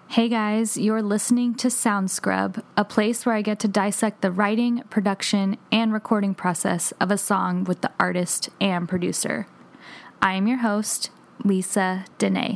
Hey guys, you're listening to Sound Scrub, a place where I get to dissect the writing, production, and recording process of a song with the artist and producer. I am your host, Lisa Dene.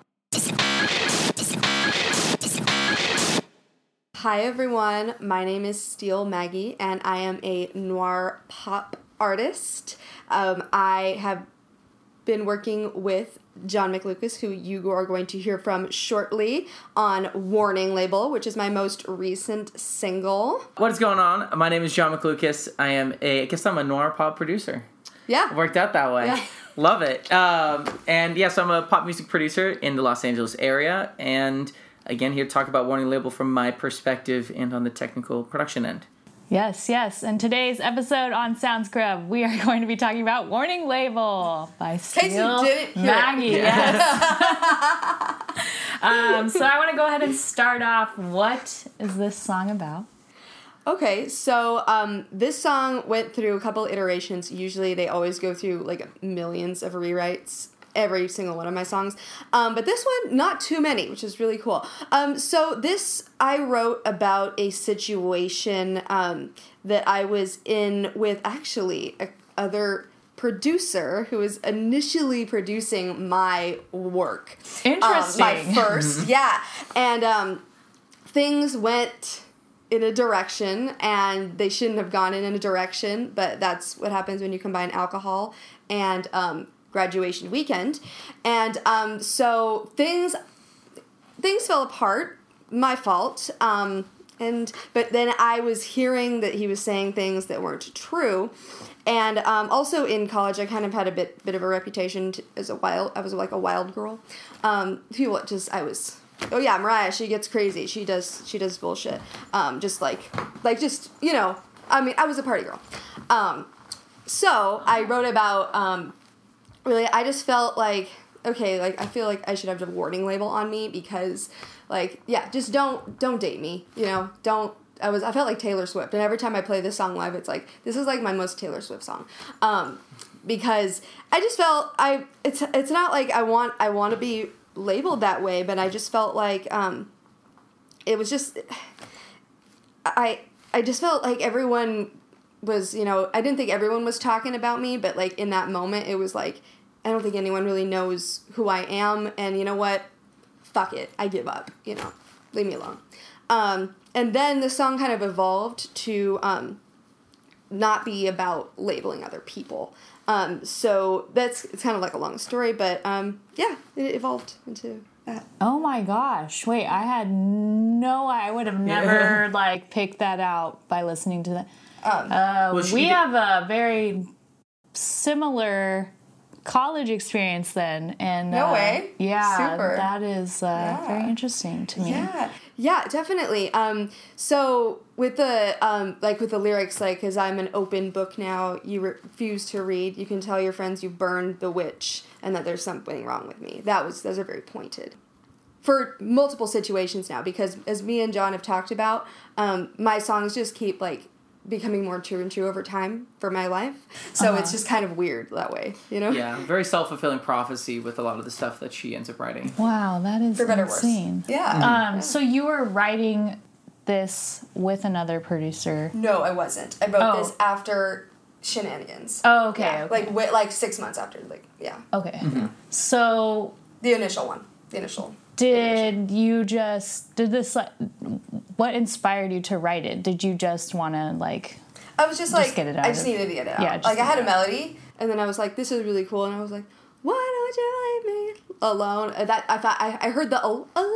Hi everyone, my name is Steel Maggie and I am a noir pop artist. I have been working with John McLucas, who you are going to hear from shortly, on Warning label, which is my most recent single. What is going on? My name is John McLucas. I guess I'm a noir pop producer. Yeah. It worked out that way. Yeah. Love it. And yes, I'm a pop music producer in the Los Angeles area. And again, here to talk about Warning label from my perspective and on the technical production end. Yes. In today's episode on Sound Scrub, we are going to be talking about Warning Label by Steel Maggie. Yes. So I want to go ahead and start off. What is this song about? Okay, so this song went through a couple iterations. Usually they always go through like millions of rewrites, every single one of my songs. But this one, not too many, which is really cool. So this I wrote about a situation that I was in with actually other producer who was initially producing my work. Interesting. My first, yeah. And things went in a direction, and they shouldn't have gone in a direction, but that's what happens when you combine alcohol and graduation weekend. And so things fell apart, my fault. But then I was hearing that he was saying things that weren't true. And also in college, I kind of had a bit of a reputation I was like a wild girl. People just, oh yeah, Mariah, she gets crazy. She does bullshit. Just, you know, I mean, I was a party girl. So I wrote about, really, I just felt like, okay, like, I feel like I should have a warning label on me because, like, yeah, just don't date me, you know, I felt like Taylor Swift, and every time I play this song live, it's like, this is like my most Taylor Swift song, because I just felt, it's not like I want to be labeled that way, but I just felt like, it was just, I just felt like everyone was, you know, I didn't think everyone was talking about me, but like in that moment, it was like, I don't think anyone really knows who I am, and you know what? Fuck it. I give up, you know, leave me alone. And then the song kind of evolved to not be about labeling other people. So it's kind of like a long story, but yeah, it evolved into that. Oh my gosh. Wait, I would have never like picked that out by listening to that. We have a very similar college experience then, and no way. Yeah, super. That is very interesting to me. Yeah, definitely. So with the with the lyrics, like, because I'm an open book now, you refuse to read. You can tell your friends you burned the witch, and that there's something wrong with me. Those are very pointed for multiple situations now, because as me and John have talked about, my songs just keep like becoming more true and true over time for my life. So it's just kind of weird that way, you know? Yeah, very self-fulfilling prophecy with a lot of the stuff that she ends up writing. Wow, that is for better insane. Or worse. Yeah. So you were writing this with another producer? No, I wasn't. I wrote this after Shenanigans. Oh, okay. Yeah, okay. Like 6 months after, like, yeah. Okay. Mm-hmm. So The initial one. What inspired you to write it? Did you just want to, like... I was just like, I just needed to get it out. Yeah, like, I had a melody, and then I was like, this is really cool, and I was like, why don't you leave me alone? I heard the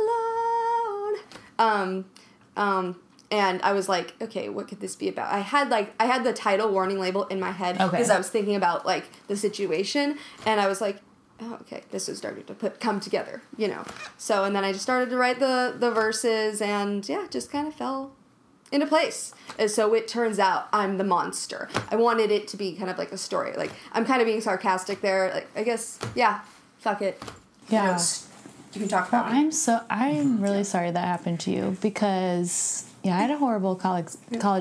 alone. And I was like, okay, what could this be about? I had the title Warning label in my head, because I was thinking about, like, the situation, and I was like, oh, okay, this is starting to come together, you know. So, and then I just started to write the verses, and yeah, just kind of fell into place. And so it turns out I'm the monster. I wanted it to be kind of like a story. Like, I'm kind of being sarcastic there. Like, I guess, yeah, fuck it. Yeah. You know, you can talk about me. I'm really sorry that happened to you, because, yeah, I had a horrible college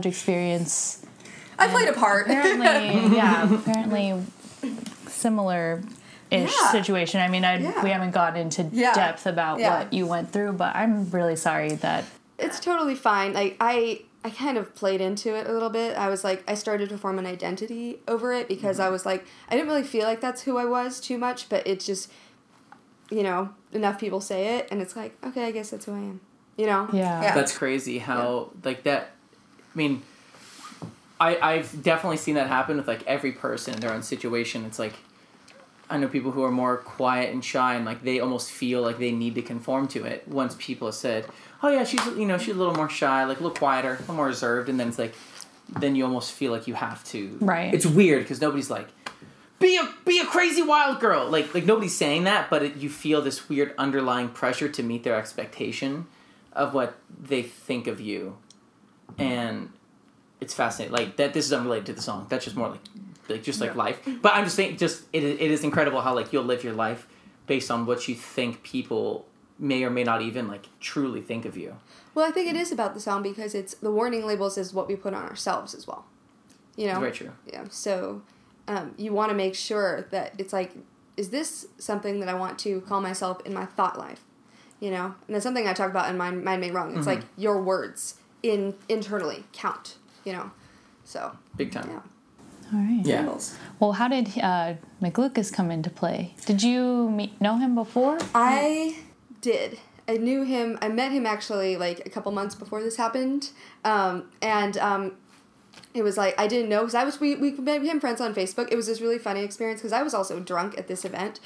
experience. I played a part. Apparently, similar situation. I mean, we haven't gotten into depth about what you went through, but I'm really sorry that... It's totally fine. Like, I kind of played into it a little bit. I was like, I started to form an identity over it because I was like, I didn't really feel like that's who I was too much, but it's just, you know, enough people say it, and it's like, okay, I guess that's who I am. You know? Yeah. That's crazy how, like, that... I mean, I've definitely seen that happen with, like, every person in their own situation. It's like, I know people who are more quiet and shy, and, like, they almost feel like they need to conform to it once people have said, oh, yeah, she's a little more shy, like, a little quieter, a little more reserved, and then it's like, then you almost feel like you have to. Right. It's weird, because nobody's like, be a crazy wild girl! Like nobody's saying that, but you feel this weird underlying pressure to meet their expectation of what they think of you. And it's fascinating. Like, that. This is unrelated to the song. That's just more like just like life. But I'm just saying, it is incredible how, like, you'll live your life based on what you think people may or may not even, like, truly think of you. Well, I think it is about the song because it's the warning labels is what we put on ourselves as well. You know? Very true. Yeah. So, you want to make sure that it's like, is this something that I want to call myself in my thought life? You know? And that's something I talk about in Mind Made Wrong. It's like your words internally count, you know? So. Big time. Yeah. All right. Yeah. Well, how did McLucas come into play? Did you know him before? I did. I knew him. I met him actually like a couple months before this happened, it was like I didn't know because we became friends on Facebook. It was this really funny experience because I was also drunk at this event.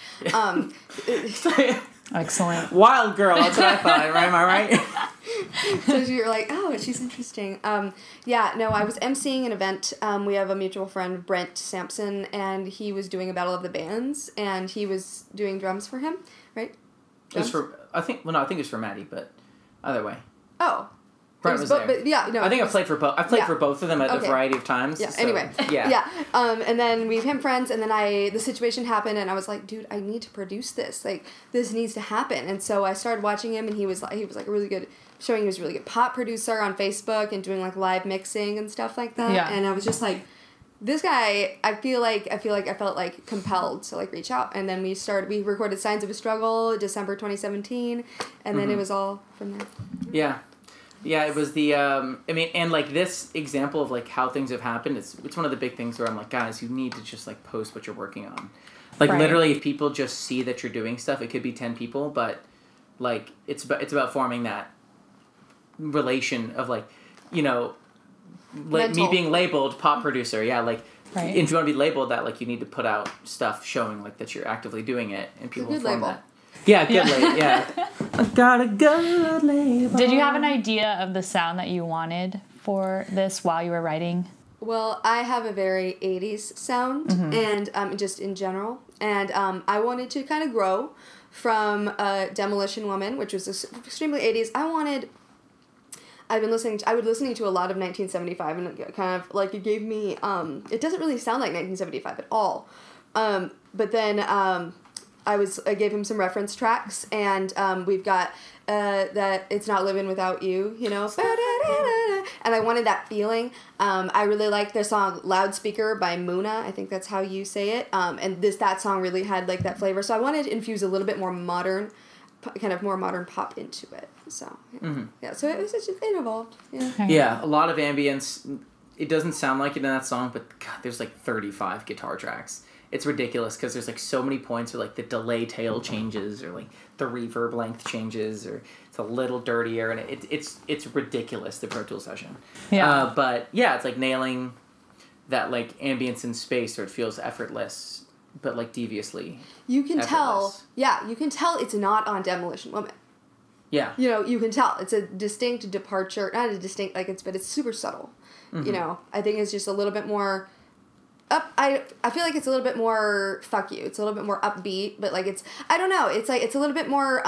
Excellent. Wild girl. That's what I thought. Right? Am I right? So you're like, oh, she's interesting. I was emceeing an event. We have a mutual friend, Brent Sampson, and he was doing a Battle of the Bands, and he was doing drums for him, right? Drums? I think it was for Maddie, but either way. Oh. Brent was there. But I think I've played for both. I've played for both of them at a variety of times. Yeah. So, anyway. Yeah. And then we became friends, and then the situation happened, and I was like, dude, I need to produce this. Like, this needs to happen. And so I started watching him, and he was like a really good, showing he was a really good pop producer on Facebook and doing like live mixing and stuff like that. Yeah. And I was just like, this guy, I felt like compelled to like reach out, and then we recorded Signs of a Struggle, December 2017, and then it was all from there. Yeah. Yeah, it was the, and, like, this example of, like, how things have happened, it's one of the big things where I'm like, guys, you need to just, like, post what you're working on. Like, literally, if people just see that you're doing stuff, it could be 10 people, but, like, it's about forming that relation of, like, you know, me being labeled pop producer, if you want to be labeled that, like, you need to put out stuff showing, like, that you're actively doing it, and people form label. That. Yeah, good label, yeah. I got a good label. Did you have an idea of the sound that you wanted for this while you were writing? Well, I have a very 80s sound, and just in general. And I wanted to kind of grow from Demolition Woman, which was extremely 80s. I was listening to a lot of 1975, and it kind of, like, it gave me, it doesn't really sound like 1975 at all. But then, I gave him some reference tracks, and we've got that It's Not Living Without You, you know, and I wanted that feeling. I really like their song Loudspeaker by Muna, I think that's how you say it, and that song really had like that flavor, so I wanted to infuse a little bit more modern pop into it, so so it evolved. Yeah, a lot of ambience. It doesn't sound like it in that song, but God, there's like 35 guitar tracks. It's ridiculous because there's like so many points where like the delay tail changes or like the reverb length changes or it's a little dirtier, and it's ridiculous, the Pro Tools session. Yeah. But yeah, it's like nailing that like ambience in space where it feels effortless, but like deviously. You can tell it's not on Demolition Woman. Yeah. You know, you can tell it's a distinct departure, not a distinct but it's super subtle. You know, I think it's just a little bit more. I feel like it's a little bit more fuck you. It's a little bit more upbeat, but like I don't know. It's like it's a little bit more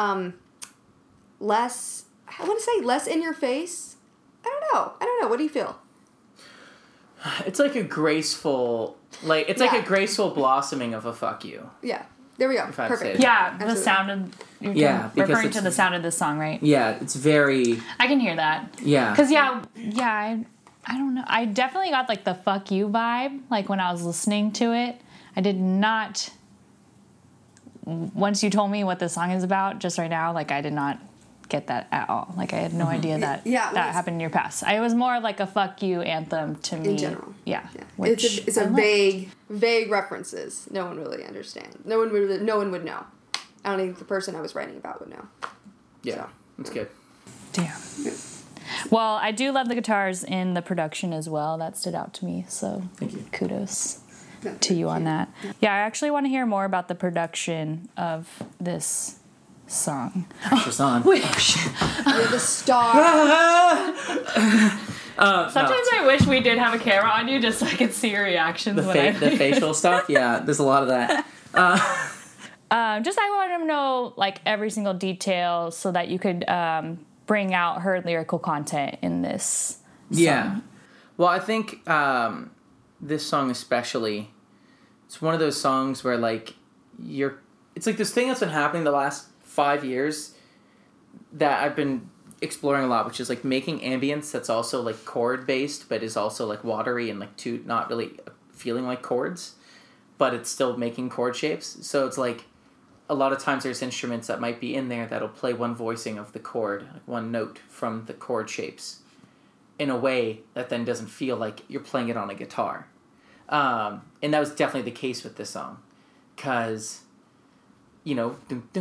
less. I want to say less in your face. I don't know. What do you feel? It's like a graceful, like a graceful blossoming of a fuck you. Yeah. There we go. Perfect. Yeah, the sound of you're referring to the sound of this song, right? Yeah, it's very. I can hear that. Yeah. Because I don't know. I definitely got like the fuck you vibe, like when I was listening to it. I did not once you told me what the song is about just right now, like I did not get that at all. Like I had no idea that that happened in your past. It was more like a fuck you anthem to me. In general. Yeah. It's a vague references. No one really understands. No one would know. I don't think the person I was writing about would know. Yeah. So. That's good. Damn. Well, I do love the guitars in the production as well. That stood out to me. So thank you. Kudos to you on that. Yeah, I actually want to hear more about the production of this song. Pressure's on. You're the star. Sometimes I wish we did have a camera on you just so I could see your reactions. The facial stuff? Yeah, there's a lot of that. Just I want to know like every single detail so that you could bring out her lyrical content in this song. Yeah. Well, I think this song especially, it's one of those songs where like it's like this thing that's been happening the last 5 years that I've been exploring a lot, which is like making ambience that's also like chord based, but is also like watery and like not really feeling like chords, but it's still making chord shapes. So it's like a lot of times there's instruments that might be in there that'll play one voicing of the chord, like one note from the chord shapes in a way that then doesn't feel like you're playing it on a guitar. And that was definitely the case with this song. Because, you know,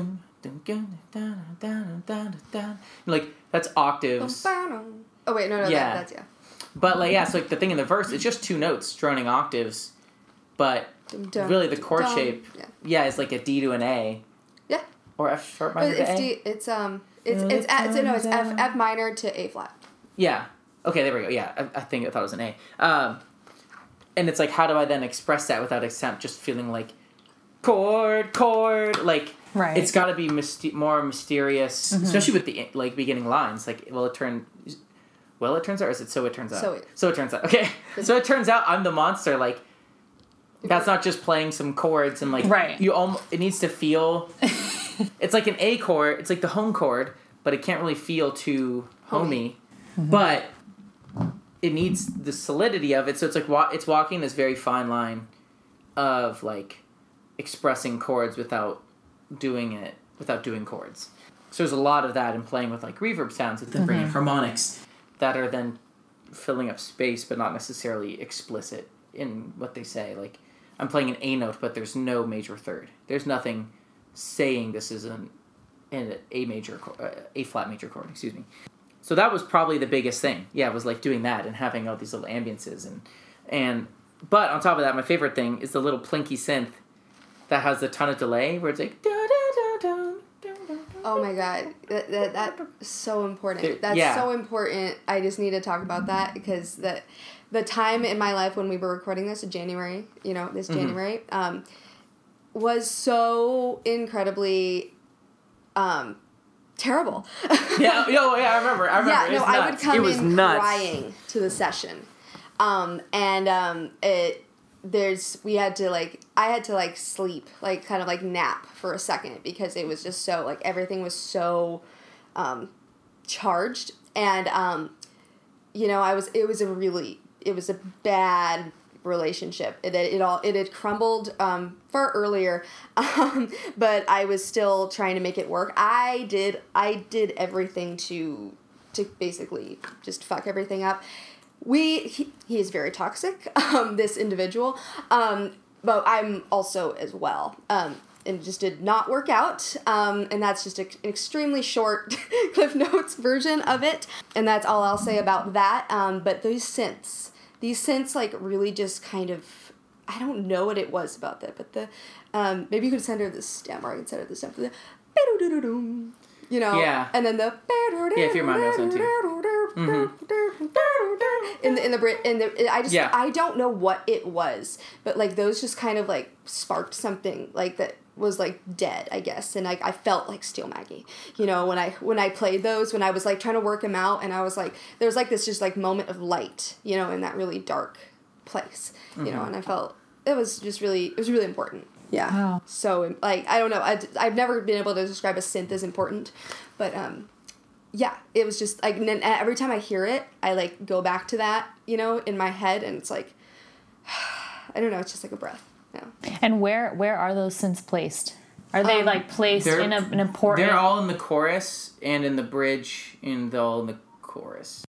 like, that's octaves. Oh, wait, no, that's. But, like, yeah, so like, the thing in the verse, it's just two notes droning octaves, but really the chord shape, is like a D to an A. Yeah. Or F sharp minor to A. It's F minor to A flat. Yeah. Okay, there we go. Yeah, I thought it was an A. And it's like, how do I then express that without just feeling like chord, like, right. It's got to be more mysterious, especially with the like beginning lines. Like, it turns out, or is it so it turns out? So it turns out. Okay, so it turns out I'm the monster. Like, that's not just playing some chords and like right. It needs to feel. It's like an A chord. It's like the home chord, but it can't really feel too homey. Mm-hmm. But it needs the solidity of it. So it's like it's walking this very fine line of like expressing chords without doing chords. So there's a lot of that in playing with like reverb sounds that then bring in harmonics that are then filling up space but not necessarily explicit in what they say. Like, I'm playing an A note, but there's no major third. There's nothing saying this is an A flat major chord, excuse me. So that was probably the biggest thing. Yeah, it was like doing that and having all these little ambiances but on top of that, my favorite thing is the little plinky synth that has a ton of delay where it's like oh my god, that's so important. That's so important. I just need to talk about that because the time in my life when we were recording this in January, January, was so incredibly terrible. I remember. Yeah, no, I would come in crying to the session, I had to like sleep, like kind of like nap for a second because it was just so like everything was so charged, and it was a bad relationship. It had crumbled far earlier, but I was still trying to make it work. I did everything to basically just fuck everything up. He is very toxic, this individual, but I'm also as well. And it just did not work out, and that's just an extremely short Cliff Notes version of it, and that's all I'll say about that. But these synths like really just kind of, I don't know what it was about that, but the maybe you could center the stem, or I could center the stem for the and then the if you remind me of something too. I don't know what it was, but like those just kind of like sparked something like that was like dead, I guess, and like I felt like Steel Maggie, when I played those, when I was like trying to work them out, and I was like, there was like this just like moment of light, in that really dark place, and I felt it was really important. Yeah. Wow. So like I don't know, I've never been able to describe a synth as important, but yeah, it was just like, and then every time I hear it, I like go back to that, in my head, and it's like, I don't know, it's just like a breath. Yeah. And where are those synths placed? Are they like placed in an important? They're all in the chorus and in the bridge, and they're all in the chorus.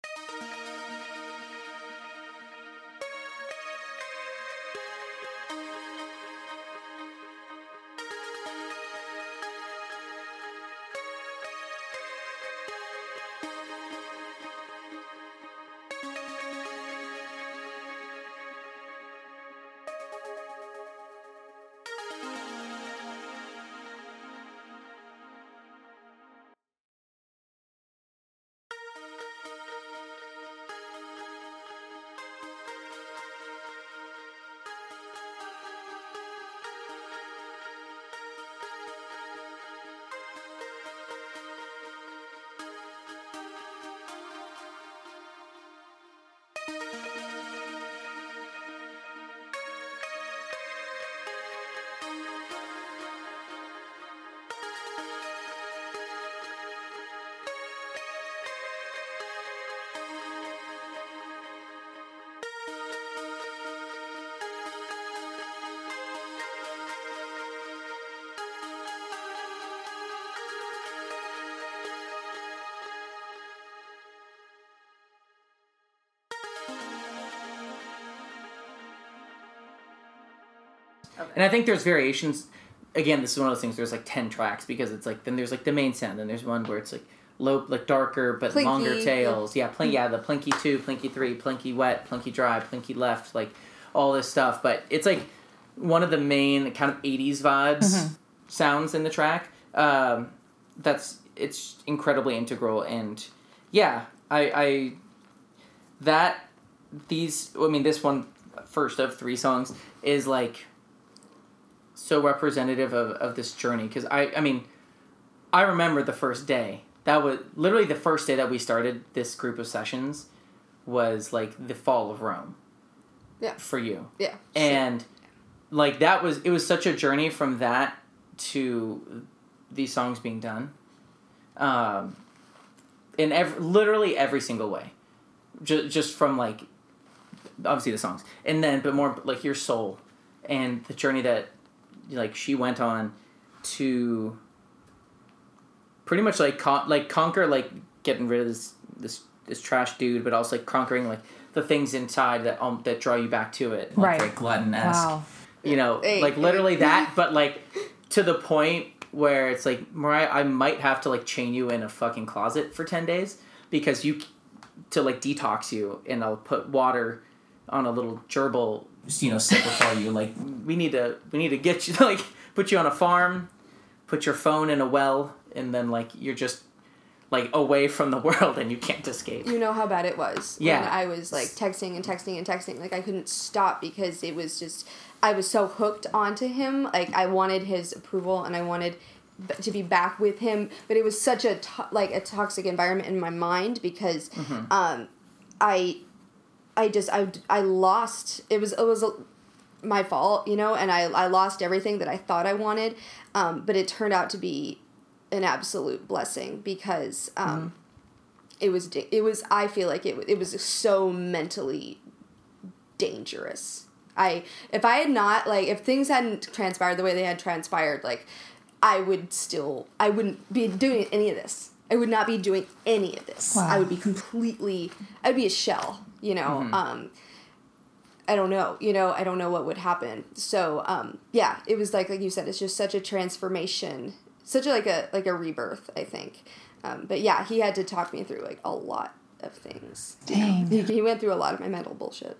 Okay. And I think there's variations. Again, this is one of those things. There's like 10 tracks because it's like then there's like the main sound. Then there's one where it's like low, like darker but plinky, longer tails. Yeah, the plinky 2, plinky 3, plinky wet, plinky dry, plinky left, like all this stuff. But it's like one of the main kind of 80s vibes sounds in the track. It's incredibly integral, and yeah, this one first of 3 songs is like so representative of this journey, because I remember the first day. That was literally the first day that we started this group of sessions was like the fall of Rome. Yeah. For you. Yeah. And like it was such a journey from that to these songs being done. In literally every single way. Just from like obviously the songs, and then but more like your soul and the journey that like she went on to pretty much like conquer, like getting rid of this trash dude, but also like conquering like the things inside that draw you back to it, like, right? Very glutton-esque. Wow. You know, like literally that, but like to the point where it's like, Mariah, I might have to like chain you in a fucking closet for 10 days because to like detox you, and I'll put water on a little gerbil, sip before you. Like we need to get you, like put you on a farm, put your phone in a well, and then like you're just like away from the world and you can't escape. You know how bad it was. Yeah. When I was like texting and texting and texting, like I couldn't stop because it was just, I was so hooked onto him. Like I wanted his approval and I wanted to be back with him, but it was such a toxic environment in my mind because I lost, it was my fault, and I lost everything that I thought I wanted, but it turned out to be an absolute blessing because it was I feel like it was so mentally dangerous. If things hadn't transpired the way they had transpired, like I wouldn't be doing any of this. I would not be doing any of this. Wow. I'd be a shell, I don't know, I don't know what would happen. So, yeah, it was like you said, it's just such a transformation, such a rebirth, I think. But yeah, he had to talk me through like a lot of things. Dang. He went through a lot of my mental bullshit.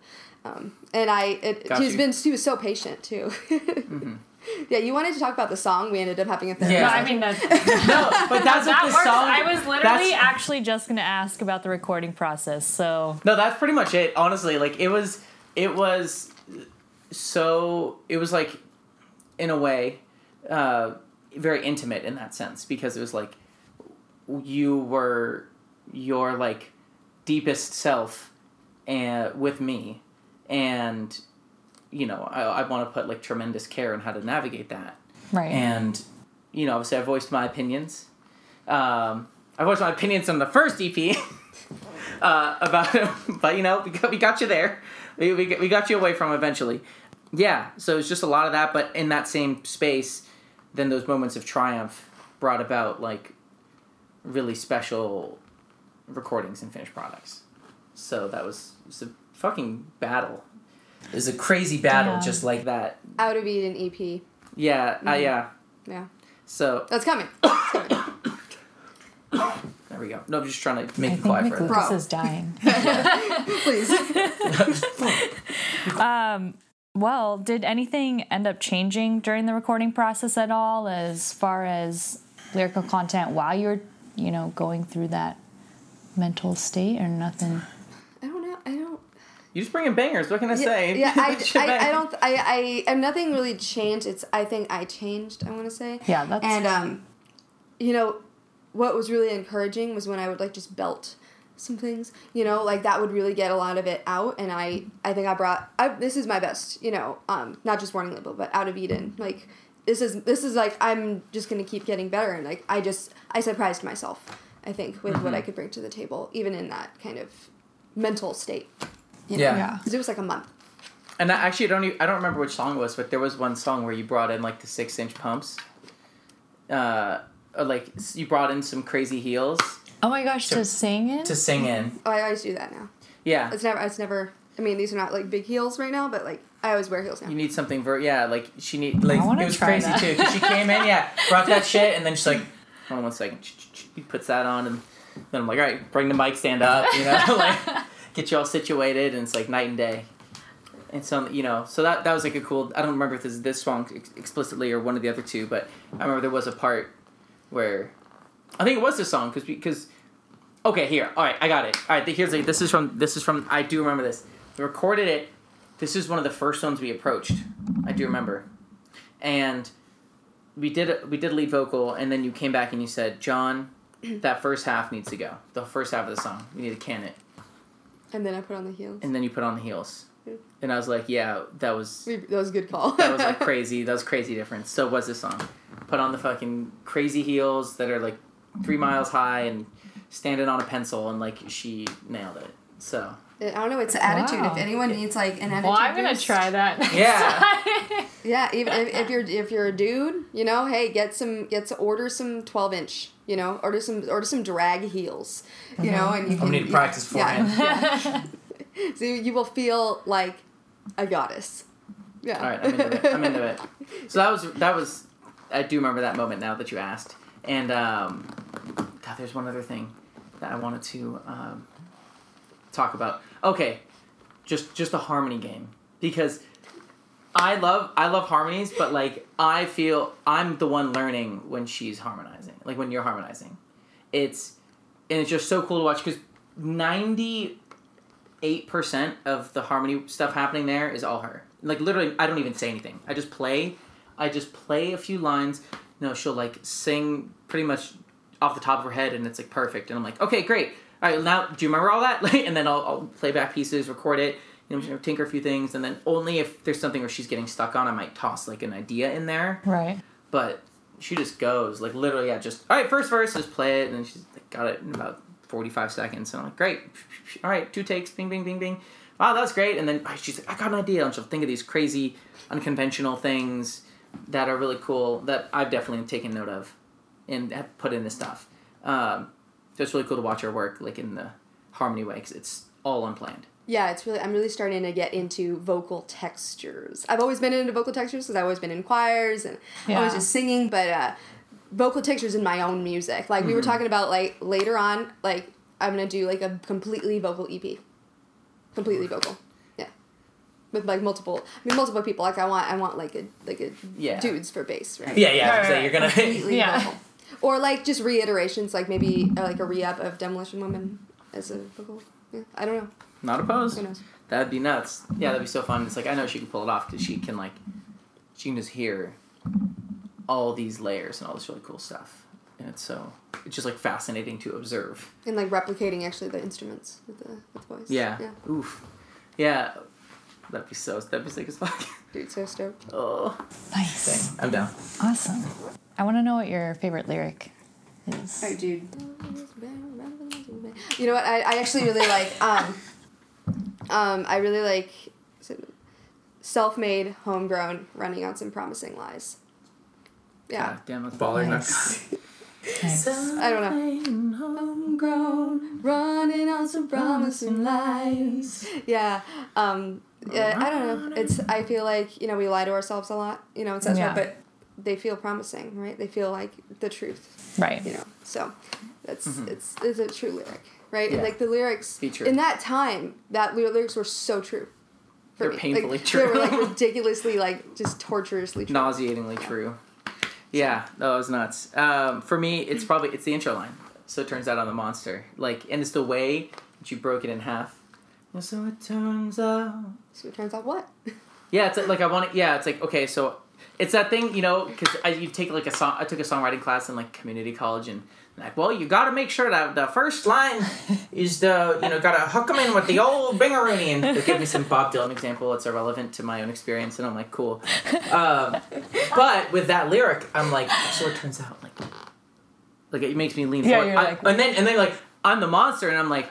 He was so patient too. Mm-hmm. Yeah, you wanted to talk about the song. We ended up having a therapist. Yeah, I mean, but that's what the works. song. I was literally actually just going to ask about the recording process. So no, that's pretty much it. Honestly, like it was like in a way very intimate in that sense, because it was like you were your like deepest self and with me, and I want to put like tremendous care on how to navigate that. Right. And, obviously I voiced my opinions. I voiced my opinions on the first EP about him, but we got you there. We got you away from him eventually. Yeah. So it's just a lot of that, but in that same space, then those moments of triumph brought about like really special recordings and finished products. So that was a fucking battle. It was a crazy battle, just like that. Out of Eden EP. Yeah, yeah. Yeah. So that's coming. There we go. No, I'm just trying to make it quiet for Lucas is dying. Please. Well, did anything end up changing during the recording process at all, as far as lyrical content while you're, going through that mental state, or nothing? I don't know. You just bring in bangers. What can I say? Yeah, nothing really changed. I think I changed, I want to say. Yeah, that's... And, what was really encouraging was when I would, like, just belt some things, like, that would really get a lot of it out, and I think this is my best, not just Warning Label, but Out of Eden, like, this is, like, I'm just gonna keep getting better, and, like, I surprised myself, I think, with what I could bring to the table, even in that kind of mental state. Yeah. Because it was like a month. And I don't remember which song it was, but there was one song where you brought in like the 6-inch pumps. Like you brought in some crazy heels. Oh my gosh, to sing in? To sing in. Oh, I always do that now. Yeah. It's never, I mean, these are not like big heels right now, but like I always wear heels now. You need something like she need, like, it was crazy that. too. Cause she came in, brought that shit, and then she's like, hold on one second. He puts that on, and then I'm like, all right, bring the mic stand up, like, get you all situated, and it's like night and day. And so, so that was like a cool, I don't remember if this song explicitly or one of the other two, but I remember there was a part where, I think it was this song, because okay, here, all right, I got it. All right, this is from, I do remember this. We recorded it, this is one of the first ones we approached, I do remember. And we did lead vocal, and then you came back and you said, John, that first half needs to go. The first half of the song, we need to can it. And then I put on the heels. And then you put on the heels. And I was like, yeah, that was a good call. That was like crazy. That was crazy difference. So was this song. Put on the fucking crazy heels that are like 3 miles high and standing on a pencil, and like she nailed it. So I don't know. It's the attitude. If anyone needs like an attitude, well, I'm gonna try that. Yeah. Yeah. Even if you're a dude, hey, order some 12-inch. Order some drag heels. And you I'm need to practice for him. Yeah. So you will feel like a goddess. Yeah. All right, I'm into it. So that was. I do remember that moment now that you asked. And God, there's one other thing that I wanted to talk about. Okay, just a harmony game, because I love harmonies, but like I feel I'm the one learning when she's harmonizing, like when you're harmonizing. It's just so cool to watch, because 98% of the harmony stuff happening there is all her. Like literally, I don't even say anything. I just play a few lines. She'll like sing pretty much off the top of her head, and it's like perfect. And I'm like, okay, great. All right, now do you remember all that? And then I'll play back pieces, record it, tinker a few things, and then only if there's something where she's getting stuck on, I might toss like an idea in there. Right. But she just goes like literally, just all right, first verse, just play it, and then she's like, got it in about 45 seconds. And I'm like, great. All right, 2 takes, bing, bing, bing, bing. Wow, that was great. And then she's like, I got an idea, and she'll think of these crazy, unconventional things that are really cool that I've definitely taken note of and have put in this stuff. So it's really cool to watch her work like in the harmony way, because it's all unplanned. Yeah, I'm really starting to get into vocal textures. I've always been into vocal textures because I've always been in choirs and always just singing, but vocal textures in my own music. Like we were talking about, like later on, like I'm gonna do like a completely vocal EP, completely vocal. With like multiple people. Like I want like a dudes for bass, right? Yeah. Right. So you're gonna completely vocal. Or like just reiterations, like maybe like a re-up of Demolition Woman as a vocal. Yeah, I don't know. Not opposed. Who knows? That'd be nuts. Yeah, that'd be so fun. It's like I know she can pull it off, because she can just hear all these layers and all this really cool stuff, and it's just like fascinating to observe. And like replicating actually the instruments with voice. Yeah. Oof. Yeah. That'd be sick as fuck. Dude, so stoked. Oh. Nice. Dang, I'm down. Awesome. I want to know what your favorite lyric is. Alright, dude. You know what? I actually really like. I really like self-made, homegrown, running on some promising lies. Yeah. God damn, that's baller. Nice. I don't know. Homegrown, running on some promising lies. Yeah. I don't know. I feel like, we lie to ourselves a lot, et cetera, but they feel promising, right? They feel like the truth. Right. So that's, it's a true lyric, right? Yeah. And like the lyrics, in that time, lyrics were so true. They're painfully true. They were like ridiculously, like just torturously true. Nauseatingly true. Yeah, that was nuts. For me, it's the intro line. So it turns out I'm the monster. Like, and it's the way that you broke it in half. So it turns out. So it turns out what? Yeah, it's like it's like, okay, so it's that thing, because you take like a song. I took a songwriting class in like community college, and like, well, you got to make sure that the first line is got to hook them in with the old bingaroony, and they give me some Bob Dylan example that's irrelevant to my own experience, and I'm like, cool. But with that lyric, I'm like, so it turns out, like it makes me lean forward. And then like, I'm the monster, and I'm like,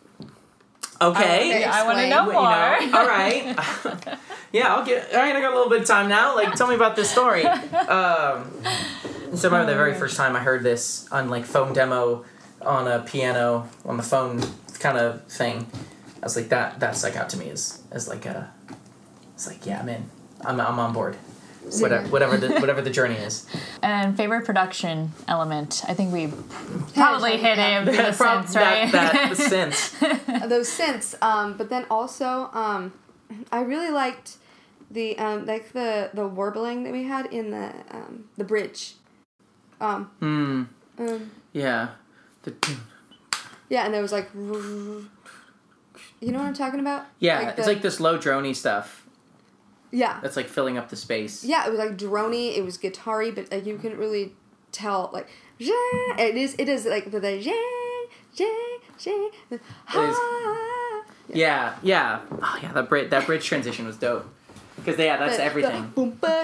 okay, I want to know more. All right. Yeah, all right, I got a little bit of time now. Like, tell me about this story. So I remember the very first time I heard this on, like, phone demo on a piano, on the phone kind of thing. I was like, that stuck out to me as like it's like, yeah, man, I'm on board. Whatever the journey is. And favorite production element. I think we probably hit it with the synths, right? The synths. Those synths. But then also, I really liked the the warbling that we had in the bridge. Yeah. Yeah, and there was like, you know what I'm talking about? Yeah, it's like this low droney stuff. Yeah. That's like filling up the space. Yeah, it was like droney, it was guitar-y, but like you couldn't really tell, like, it is like the Yeah. Oh yeah, that bridge transition was dope. Because that's everything.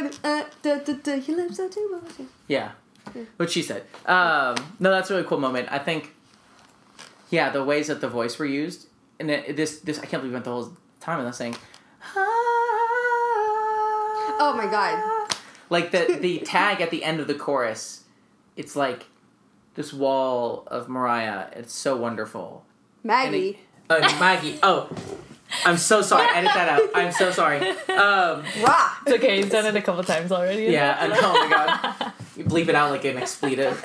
Yeah. What she said. No, that's a really cool moment. I think, yeah, the ways that the voice were used, and this I can't believe we went the whole time without saying, oh my god. Like the tag at the end of the chorus, it's like this wall of Mariah. It's so wonderful. Maggie. Maggie. Oh, I'm so sorry. Edit that out. I'm so sorry. It's okay. He's done it a couple times already. Yeah. Oh my god. You bleep it out like an expletive,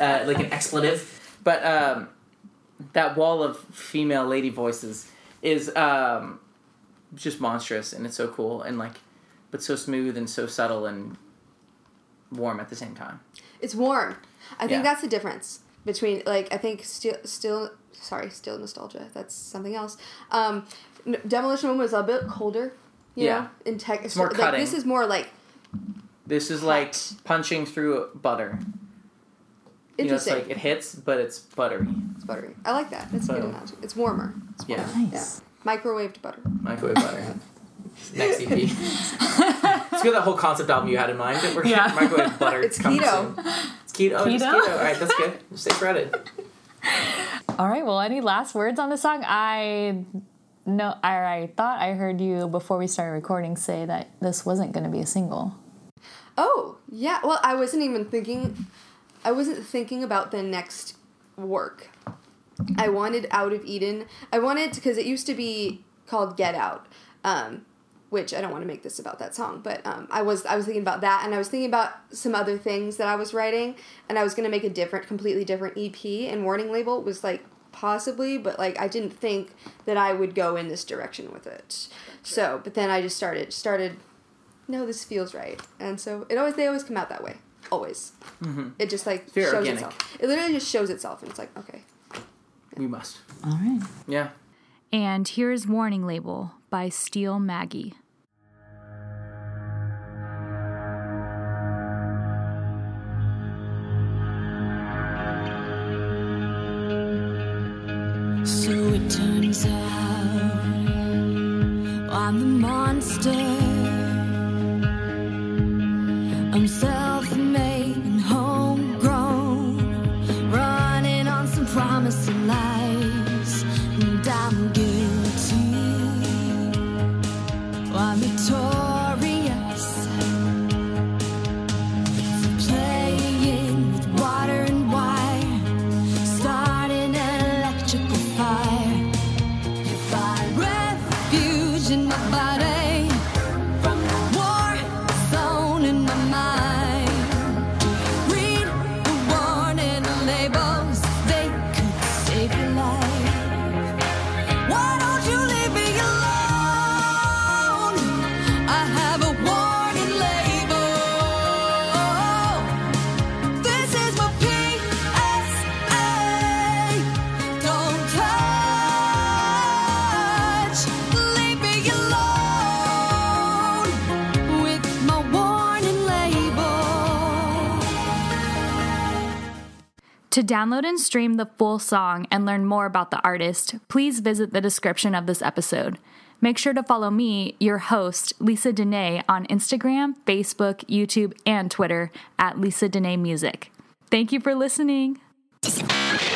But that wall of female lady voices is just monstrous, and it's so cool, and like, but so smooth and so subtle and warm at the same time. It's warm. I think that's the difference between, like, I think still nostalgia. That's something else. Demolition Man was a bit colder. You know, in tech. It's more cutting. This is more like. This is like punching through butter. Interesting. It's like it hits, but it's buttery. It's buttery. I like that. That's a good analogy. It's warmer. Yeah. Nice. Yeah. Microwaved butter. Microwave butter. Next EP. It's good that whole concept album you had in mind. Microwave butter. It's keto. It's keto. Oh, it's keto. All right, that's good. Stay shredded. All right. Well, any last words on the song? I thought I heard you before we started recording say that this wasn't going to be a single. Oh yeah. Well, I wasn't thinking about the next work. I wanted Out of Eden. Because it used to be called Get Out, which I don't want to make this about that song, but I was thinking about that, and I was thinking about some other things that I was writing, and I was going to make a completely different EP, and Warning Label was like possibly, but like I didn't think that I would go in this direction with it. So, but then I just started. No, this feels right, and so they always come out that way. Always. Mm-hmm. It just like shows organic. itself. It literally just shows itself, and it's like, okay. We must. All right. Yeah. And here's Warning Label by Steel Maggie. So it turns out I'm the monster. I'm self-made and homegrown, running on some promising lies, and I'm guilty. I'm victorious for playing To download and stream the full song and learn more about the artist, please visit the description of this episode. Make sure to follow me, your host, Lisa Dene, on Instagram, Facebook, YouTube, and Twitter at Lisa Dene Music. Thank you for listening.